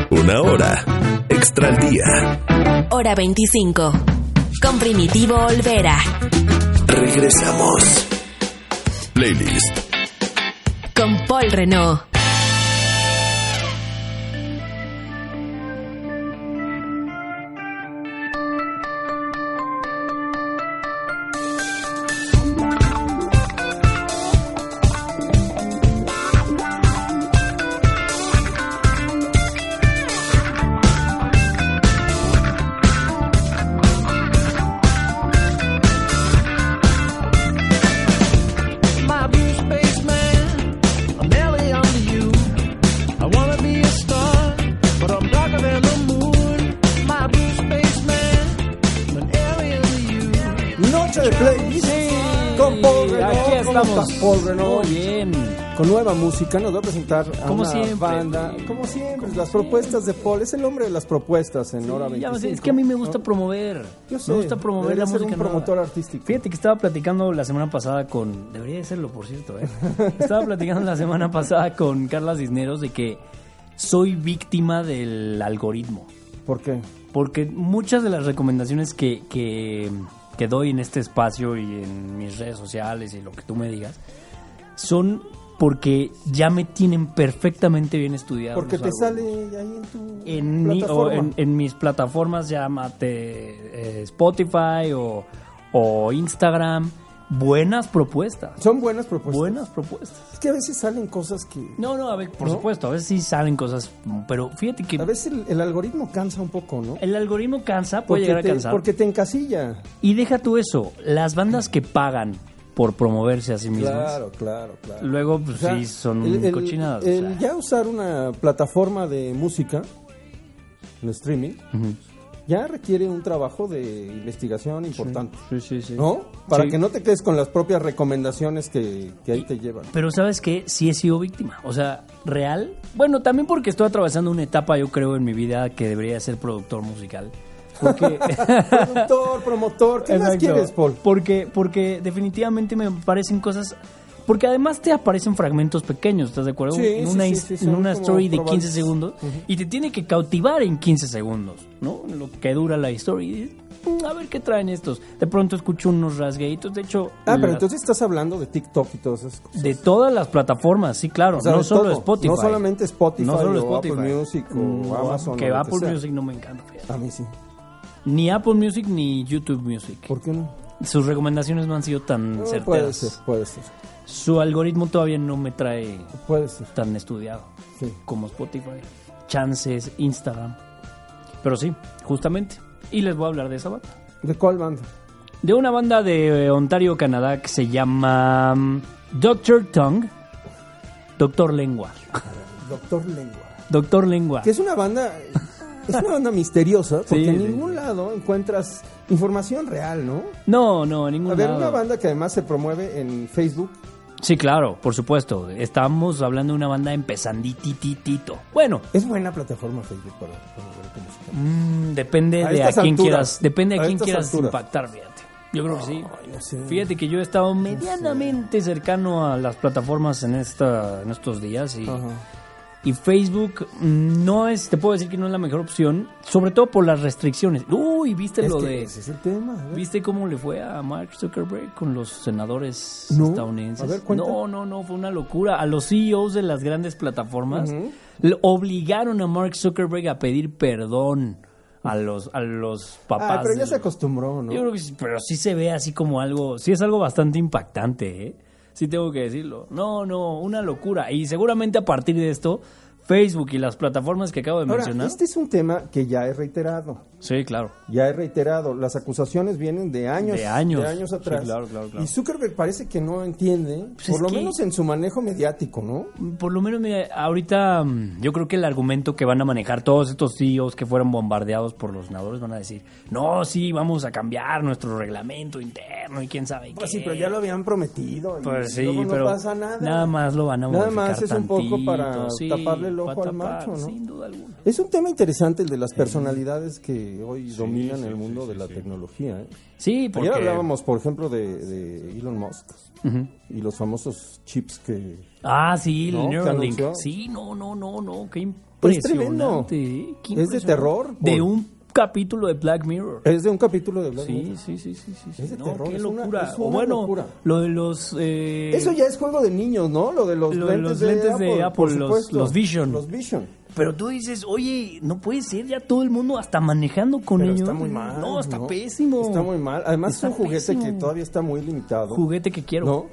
Una hora extra al día. Hora 25. Con Primitivo Olvera. Regresamos. Playlist. Con Paul Renaud. Paul Renaud. Muy bien. Con nueva música nos va a presentar a como una siempre, banda. Como siempre, las propuestas de Paul. Es el hombre de las propuestas en Hora 25. Es que a mí me gusta promover. Yo sé, me gusta promover la música. Un promotor artístico. Fíjate que estaba platicando la semana pasada con... Debería de serlo, por cierto, Estaba platicando la semana pasada con Carla Cisneros de que soy víctima del algoritmo. ¿Por qué? Porque muchas de las recomendaciones que doy en este espacio y en mis redes sociales y lo que tú me digas son porque ya me tienen perfectamente bien estudiado. Porque te sale ahí en tu plataforma. En mis plataformas, llámate Spotify o Instagram. Buenas propuestas. Son buenas propuestas. Buenas propuestas. Es que a veces salen cosas que... No, a ver, por supuesto, a veces sí salen cosas, pero fíjate que... A veces el algoritmo cansa un poco, ¿no? El algoritmo cansa, puede llegar a cansar. Porque te encasilla. Y deja tú eso, las bandas que pagan por promoverse a sí mismas. Claro. Luego, pues sí, son cochinadas. Ya usar una plataforma de música, en streaming, ya requiere un trabajo de investigación importante. Sí. ¿No? Para Sí. que no te quedes con las propias recomendaciones que ahí te llevan. Pero ¿sabes qué? Sí he sido víctima. O sea, real. Bueno, también porque estoy atravesando una etapa, yo creo, en mi vida que debería ser productor musical. Porque... Promotor, ¿qué más quieres, Paul? Porque definitivamente me parecen cosas... Porque además te aparecen fragmentos pequeños, ¿estás de acuerdo? Sí, en una story de 15 probables. segundos y te tiene que cautivar en 15 segundos, ¿no? Lo que dura la story. Y dices, a ver qué traen estos. De pronto escucho unos rasgueitos, de hecho... Pero entonces estás hablando de TikTok y todas esas cosas. De todas las plataformas, sí, claro. O sea, no solo todo. Spotify. No solamente Spotify, No solo o Spotify. Apple Music o Amazon. Que o lo Apple sea. Music no me encanta, fíjate. A mí sí. Ni Apple Music ni YouTube Music. ¿Por qué no? Sus recomendaciones no han sido tan certeras. Puede ser. Su algoritmo todavía no me trae Puede ser. tan estudiado Sí. como Spotify, chances, Instagram. Pero sí, justamente. Y les voy a hablar de esa banda. ¿De cuál banda? De una banda de Ontario, Canadá, que se llama Dr. Tongue. Doctor Lengua. Doctor Lengua. Dr. Lengua. Que es una banda misteriosa, porque Sí, en sí, ningún lado encuentras información real, ¿no? No, en ningún A ver, lado. una banda que además se promueve en Facebook. Sí, claro, por supuesto. Estamos hablando de una banda empezandititito. Bueno, Es buena plataforma Facebook para promover tu música. depende A de a estas quién alturas. quieras, depende de A quién estas quieras alturas. impactar, fíjate. Yo creo que sí. Ay, no sé. Fíjate que yo he estado medianamente cercano a las plataformas en estos días y Facebook no es, te puedo decir que no es la mejor opción, sobre todo por las restricciones. Uy, ¿viste Es lo que de ese es el tema. ¿eh? ¿Viste cómo le fue a Mark Zuckerberg con los senadores No. estadounidenses? A ver, cuenta. No, fue una locura. A los CEOs de las grandes plataformas le obligaron a Mark Zuckerberg a pedir perdón a los papás. Pero ya se acostumbró, ¿no? Yo creo que sí, pero sí se ve así como algo, sí es algo bastante impactante, ¿eh? Sí tengo que decirlo. No, una locura. Y seguramente a partir de esto, Facebook y las plataformas que acabo de mencionar. Este es un tema que ya he reiterado. Sí, claro. Ya he reiterado. Las acusaciones vienen de años. De años. De años atrás. Sí, claro. Y Zuckerberg parece que no entiende, Pues por es lo que- menos en su manejo mediático, ¿no? Por lo menos, mira, ahorita yo creo que el argumento que van a manejar todos estos CEOs que fueron bombardeados por los senadores van a decir, no, sí, vamos a cambiar nuestro reglamento interno y quién sabe Pues qué. sí, pero ya lo habían prometido. Y Pues sí, luego no pero pasa nada. nada más lo van a Nada modificar más es un poco para tantito, sí. taparle el ojo al macho, ¿no? Sin duda alguna. Es un tema interesante el de las personalidades que hoy dominan el mundo de la tecnología. Sí, porque... Ayer hablábamos, por ejemplo, de Elon Musk y los famosos chips que... Ah, sí, ¿no? el Neuralink. Que anunció. Sí, no, qué Es tremendo. impresionante. Qué Es de terror. De un capítulo de Black Mirror. Es de un capítulo de Black Sí, Mirror. sí. Es de No, terror, qué es una- locura. es una O bueno, locura. lo de los... Eso ya es juego de niños, ¿no? Lo de los Lo de lentes, los lentes de Apple, por los supuesto. Vision. Los Vision. Pero tú dices, oye, no puede ser ya todo el mundo hasta manejando con Pero ellos. está muy mal. No, está ¿no? pésimo. Está muy mal. Además Está es un juguete pésimo. que todavía está muy limitado. Juguete que quiero. ¿No?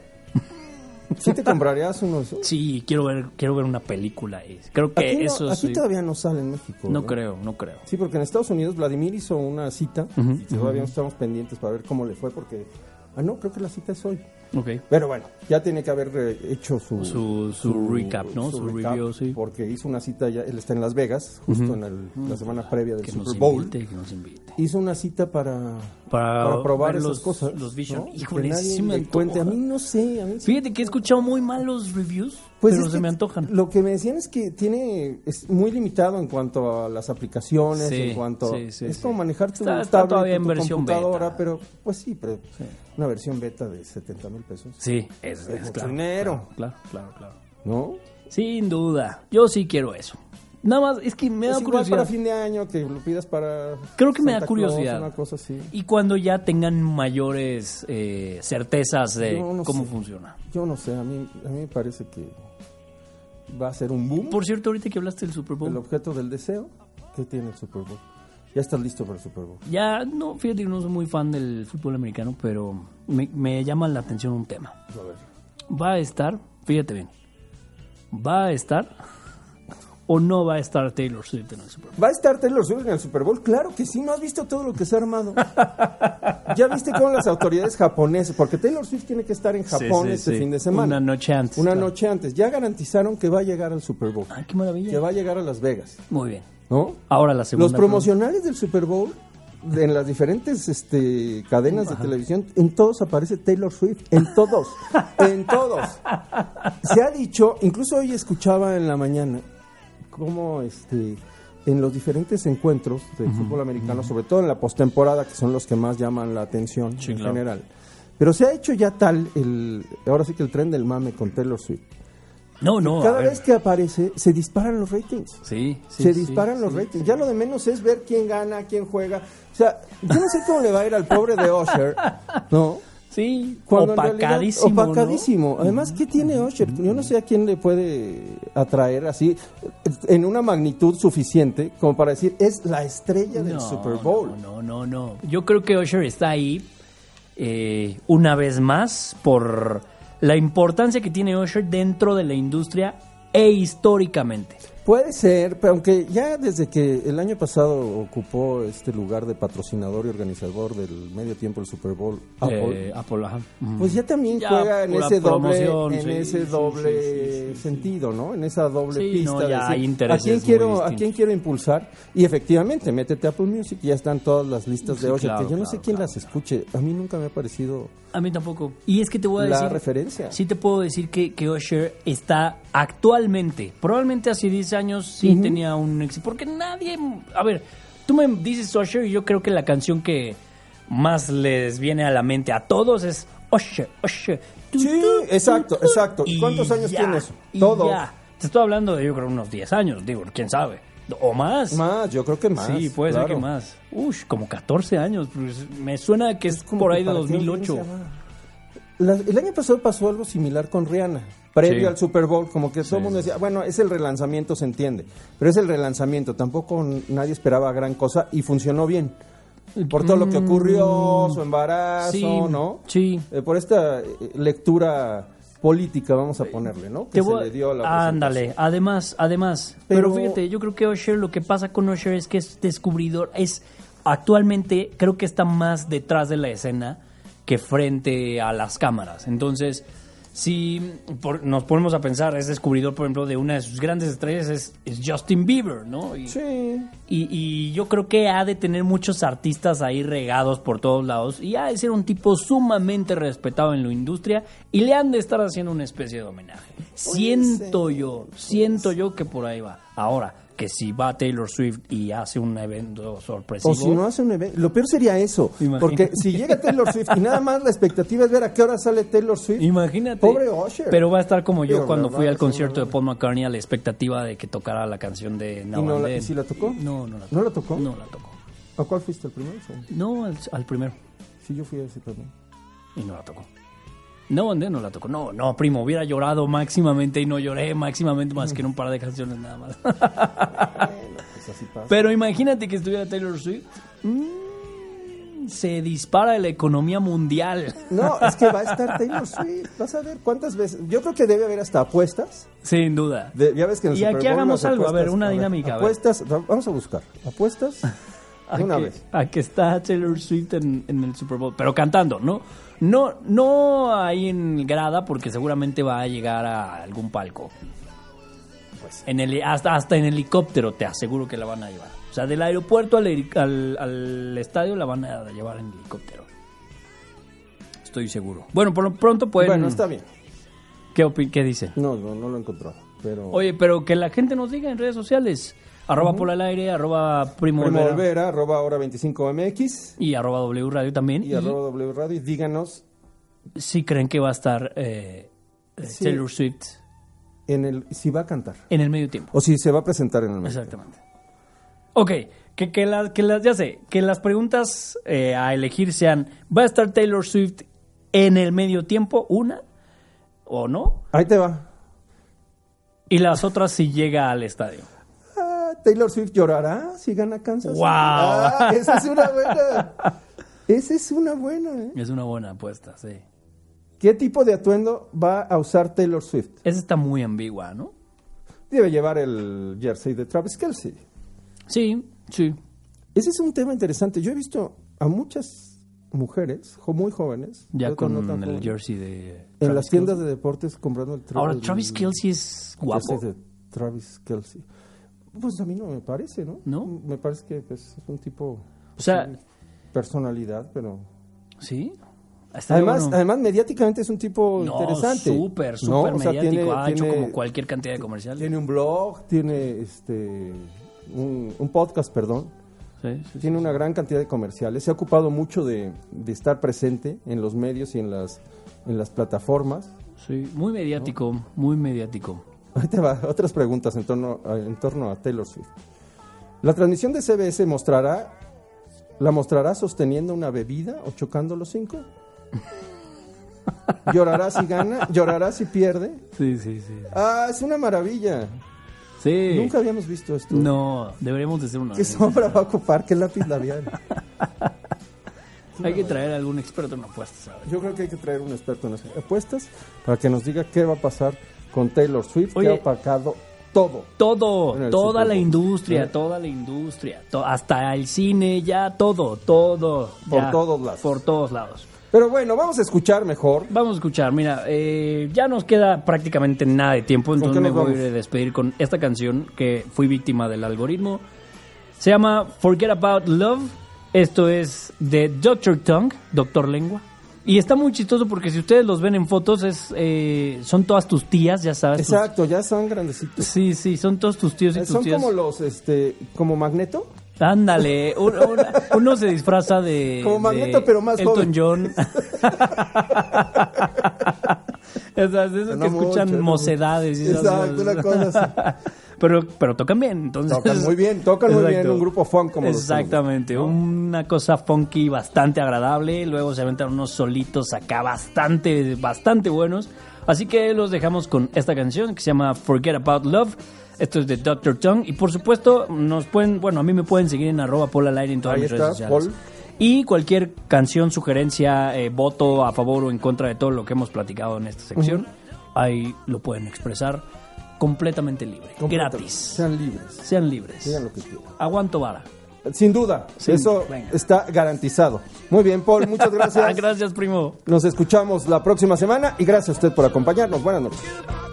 ¿Sí te comprarías uno de esos? Sí, quiero ver una película. Creo que Aquí, eso aquí sí. todavía no sale en México. No ¿verdad? creo. Sí, porque en Estados Unidos Vladimir hizo una cita y todavía estamos pendientes para ver cómo le fue porque... Ah, no, creo que la cita es hoy. Ok. Pero bueno, ya tiene que haber hecho su recap, ¿no? Su recap, review, sí. Porque hizo una cita, ya, él está en Las Vegas, justo en la semana previa del Que Super nos Bowl. invite, que nos invite. Hizo una cita para probar ver esas cosas. Los Vision. ¿no? Híjole, Que nadie sí me le cuente. A antoja. mí no sé. A mí sí. Fíjate que he escuchado muy mal los reviews, Pues pero es se que me antojan. Lo que me decían es que es muy limitado en cuanto a las aplicaciones, Sí, en cuanto sí, es como manejar tu Está tablet, todavía en tu versión computadora, beta. pero pues sí, pero una versión beta de 70,000 pesos. Sí, es mucho claro. dinero. Claro. ¿No? Sin duda. Yo sí quiero eso. Nada más, es que me da Es igual curiosidad. para fin de año que lo pidas para Creo que me da Santa Claus, curiosidad. una cosa así. Y cuando ya tengan mayores certezas de Yo no cómo sé. funciona. Yo no sé, a mí me parece que va a ser un boom. Por cierto, ahorita que hablaste del Super Bowl, El objeto del deseo que tiene el Super Bowl. Ya estás listo para el Super Bowl. ya no, fíjate que no soy muy fan del fútbol americano, pero me llama la atención un tema. A ver. ¿Va a estar, fíjate bien, va a estar o no va a estar Taylor Swift en el Super Bowl? ¿Va a estar Taylor Swift en el Super Bowl? Claro que sí, ¿no has visto todo lo que se ha armado? ¿Ya viste cómo las autoridades japonesas, porque Taylor Swift tiene que estar en Japón este fin de semana? Una noche antes. Una claro. noche antes. Ya garantizaron que va a llegar al Super Bowl. Ay, qué maravilla. Que va a llegar a Las Vegas, Muy bien. ¿no? Ahora la segunda. Los promocionales del Super Bowl, en las diferentes cadenas de televisión, en todos aparece Taylor Swift, en todos, en todos. Se ha dicho, incluso hoy escuchaba en la mañana, cómo en los diferentes encuentros del fútbol americano, sobre todo en la postemporada, que son los que más llaman la atención Sí, en claro. general, pero se ha hecho ya tal, ahora sí que el tren del mame con Taylor Swift. No, a Cada ver. vez que aparece, se disparan los ratings. Sí, Se disparan los ratings. Ya lo de menos es ver quién gana, quién juega. O sea, yo no sé cómo le va a ir al pobre de Usher, ¿no? Sí, Cuando en realidad- opacadísimo. ¿no? opacadísimo. Además, ¿qué tiene Usher? Yo no sé a quién le puede atraer así, en una magnitud suficiente como para decir, es la estrella del Super Bowl. No. Yo creo que Usher está ahí una vez más por la importancia que tiene Usher dentro de la industria e históricamente. Puede ser, pero aunque ya desde que el año pasado ocupó este lugar de patrocinador y organizador del medio tiempo del Super Bowl, Apple, Ajá. pues ya también Ya, juega en pura ese doble, promoción, en sí, ese sí, doble sí. sentido, ¿no? En esa doble Sí, pista. no, de ya decir, hay intereses ¿a quién muy quiero, distintos. a quién quiero impulsar? Y efectivamente, métete a Apple Music y ya están todas las listas de Sí, Usher, claro, que yo no sé claro, quién claro. las escuche. A mí nunca me ha parecido A mí tampoco. Y es que te voy a la decir... referencia. Sí te puedo decir que Usher está actualmente, probablemente hace 10 años sí tenía un éxito, porque nadie... A ver, tú me dices Usher y yo creo que la canción que más les viene a la mente a todos es Usher. Sí, exacto. ¿Y cuántos años ya, tienes? y Todos. ya. Te estoy hablando de yo creo unos 10 años, digo, quién sabe. O más. Más, yo creo que más. Sí, puede ser claro. que más. Ush, como 14 años. Pues, me suena que es Como por que ahí de para qué 2008. audiencia va. El año pasado pasó algo similar con Rihanna, previo Sí. al Super Bowl, como que todo el mundo decía, bueno, es el relanzamiento, se entiende, pero es el relanzamiento, tampoco nadie esperaba gran cosa y funcionó bien. Por todo lo que ocurrió, su embarazo, Sí, ¿no? sí. Por esta lectura política, vamos a ponerle, ¿no? Que Te voy- se le dio a la Ándale, además, pero fíjate, yo creo que Usher, lo que pasa con Usher es que es descubridor, actualmente creo que está más detrás de la escena que frente a las cámaras. Entonces, si nos ponemos a pensar, es descubridor, por ejemplo, de una de sus grandes estrellas es Justin Bieber, ¿no? Y yo creo que ha de tener muchos artistas ahí regados por todos lados y ha de ser un tipo sumamente respetado en la industria y le han de estar haciendo una especie de homenaje. Siento yo que por ahí va. Ahora, que si va Taylor Swift y hace un evento sorpresivo... O si no hace un evento... Lo peor sería eso. Imagínate. Porque si llega Taylor Swift y nada más la expectativa es ver a qué hora sale Taylor Swift... Imagínate. Pobre Usher. Pero va a estar como yo Pero cuando fui al eso concierto no. de Paul McCartney a la expectativa de que tocara la canción de Now and Then. ¿Y si la tocó? No la tocó. ¿No la tocó? No la tocó. ¿A cuál fuiste, el primero? No, al primero. Sí, yo fui a ese también. Y no la tocó. No, Andé no la tocó. No, primo, hubiera llorado máximamente y no lloré máximamente más que en un par de canciones nada más. Bueno, pues así pasa. Pero imagínate que estuviera Taylor Swift. Se dispara la economía mundial. No, es que va a estar Taylor Swift. Vas a ver cuántas veces. Yo creo que debe haber hasta apuestas. Sin duda. Ya ves que en el Y Super aquí Bowl hagamos las algo, a ver, apuestas- una dinámica. a ver. Apuestas, vamos a buscar. Apuestas de una vez. A que está Taylor Swift en el Super Bowl, pero cantando, ¿no? No ahí en grada, porque seguramente va a llegar a algún palco. Pues hasta en helicóptero te aseguro que la van a llevar. O sea, del aeropuerto al estadio la van a llevar en helicóptero. Estoy seguro. Bueno, por lo pronto pueden... Bueno, está bien. ¿Qué dicen? No lo he encontrado. Pero... Oye, pero que la gente nos diga en redes sociales. @ Paul al aire, @ Primo Olvera, Olvera, @hora25mx y @ W Radio también. y @W Radio. Y díganos si creen que va a estar Sí. Taylor Swift si va a cantar. en el medio tiempo. O si se va a presentar en el medio. Exactamente. Ok, ya sé, que las preguntas a elegir sean, ¿va a estar Taylor Swift en el medio tiempo? Una, o no. Ahí te va. Y las otras si llega al estadio. Taylor Swift llorará si gana Kansas. ¡Wow! Esa es una buena. Esa es una buena, ¿eh? Es una buena apuesta, sí. ¿Qué tipo de atuendo va a usar Taylor Swift? Esa está muy ambigua, ¿no? Debe llevar el jersey de Travis Kelce. Sí. Ese es un tema interesante. Yo he visto a muchas mujeres muy jóvenes. Ya otras con no tan el jóvenes, jersey de en Travis las tiendas Kelce. de deportes comprando el Ahora, Travis Kelce es guapo. jersey de Travis Kelce. Pues a mí no me parece, ¿no? ¿No? Me parece que pues, es un tipo... O sea... personalidad, pero... ¿Sí? Estaría bueno. Además, mediáticamente es un tipo interesante. Súper ¿no? O sea, mediático. Ha hecho como cualquier cantidad de comerciales. Tiene un blog, tiene un podcast, perdón. Sí. Tiene una gran cantidad de comerciales. Se ha ocupado mucho de estar presente en los medios y en las plataformas. Sí, muy mediático, muy mediático. Ahí te va, otras preguntas en torno a Taylor Swift. ¿La transmisión de CBS la mostrará sosteniendo una bebida o chocando los 5? ¿Llorará si gana? ¿Llorará si pierde? Sí. Es una maravilla. Sí. Nunca habíamos visto esto. No, deberíamos de hacer una. ¿Qué sombra va a ocupar? ¿Qué lápiz labial? Hay que traer a algún experto en apuestas, ¿sabes? Yo creo que hay que traer un experto en apuestas para que nos diga qué va a pasar con Taylor Swift, Oye, que ha opacado todo. En el toda Super la Bowl. industria, hasta el cine, ya todo. Por todos lados. Por todos lados. Pero bueno, vamos a escuchar mejor. Vamos a escuchar, mira, ya nos queda prácticamente nada de tiempo, ¿Con entonces qué me nos voy vamos? a despedir con esta canción que fui víctima del algoritmo. Se llama Forget About Love. Esto es de Dr. Tongue, Doctor Lengua. Y está muy chistoso porque si ustedes los ven en fotos, son todas tus tías, ya sabes. Exacto, ya son grandecitos. Sí, son todos tus tíos y tus Son tías. como los, como Magneto. Ándale, uno se disfraza de... Como Magneto, pero más Elton joven. John. Esos que No escuchan mucho, mocedades. Y esas Exacto, cosas. una cosa así. Pero tocan bien, entonces... Tocan muy bien Exacto. un grupo funk como los Exactamente, tenemos, ¿no? una cosa funky bastante agradable. Luego se aventan unos solitos acá bastante buenos. Así que los dejamos con esta canción que se llama Forget About Love. Esto es de Dr. Tongue. Y por supuesto, a mí me pueden seguir en @Paul al aire en todas Ahí mis está, redes sociales. Paul. Y cualquier canción, sugerencia, voto a favor o en contra de todo lo que hemos platicado en esta sección, ahí lo pueden expresar completamente libre, Completamente. gratis. Sean libres. Sean libres. Digan lo que quieran. Aguanto vara. Sin duda, Sí, eso venga. está garantizado. Muy bien, Paul, muchas gracias. Gracias, primo. Nos escuchamos la próxima semana y gracias a usted por acompañarnos. Buenas noches.